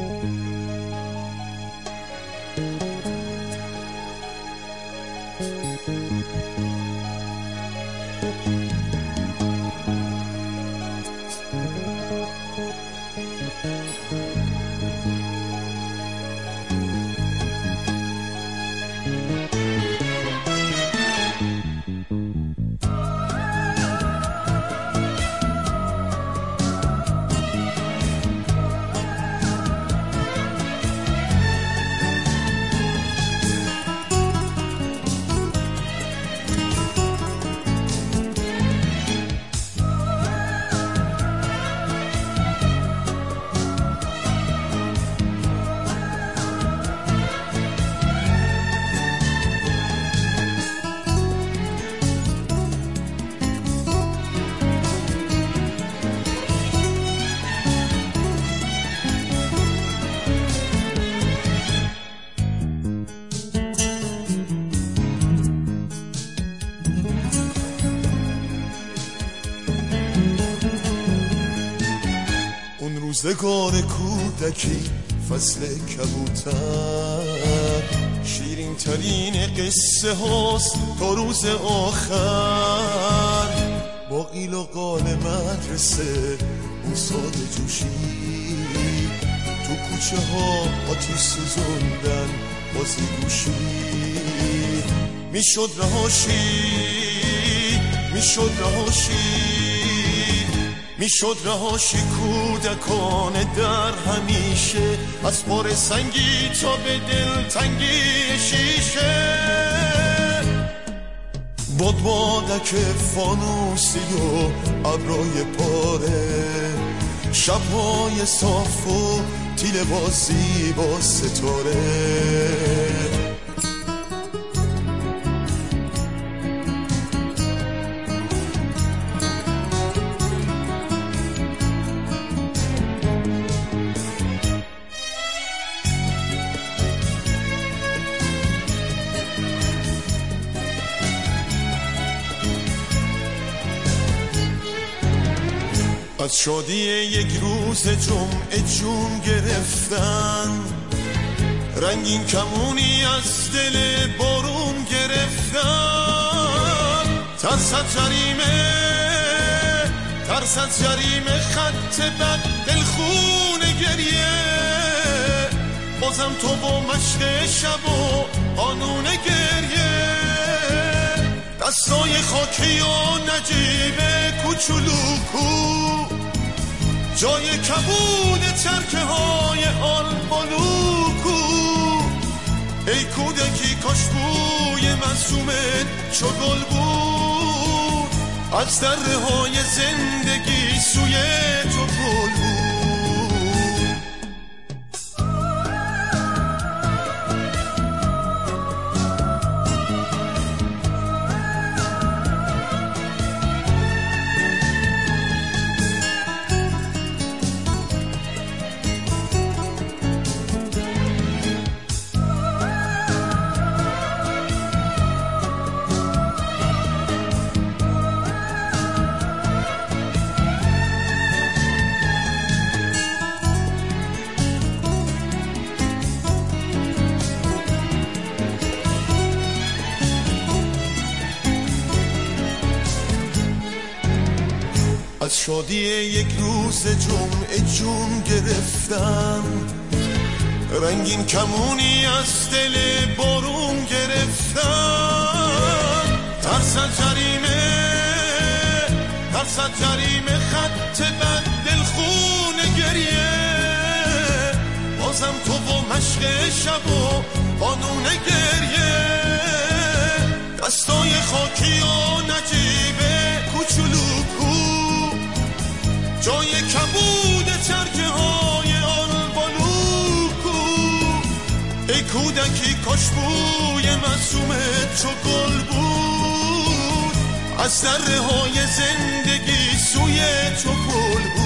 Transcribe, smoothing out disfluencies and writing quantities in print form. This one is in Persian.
روزگار کودکی فصل کبوتر، شیرین ترین قصه هاست تا روز آخر. با قیل و قال مدرسه اون ساده جوشی، تو کوچه ها آتیش سوزوندن بازی گوشی. میشد رهاشی کودکان در همیشه، از بار سنگی تا به دل تنگی شیشه. بادک فانوسی و ابرای پاره، شبهای صاف و تیل بازی با ستاره. از شادی یک روز جمعه جون گرفتن، رنگین کمونی از دل بارون گرفتن. ترصد جریمه خط بد دلخون گریه، بازم تو با مشق شب و قانون گریه. دستای خاکی و نجیب کوچولوکو، جای کبود چرکه های آلبالوکو. ای کودکی کاش بوی معصومت چو گل بود، از دره های زندگی سوی تو پل بود. از شادی یک روز جمعه جون گرفتن، رنگین کمونی از دل بارون گرفتن. ترصد جریمه خط بد دلخون گریه، بازم تو با مشق شب و قانون گریه. دستای خاکی و نجیب کوچولوکو، جای کبود چرکه های آلبالوکو. ای کودکی کاش بوی معصومت چو گل بود، از دره های زندگی سوی تو پل بود.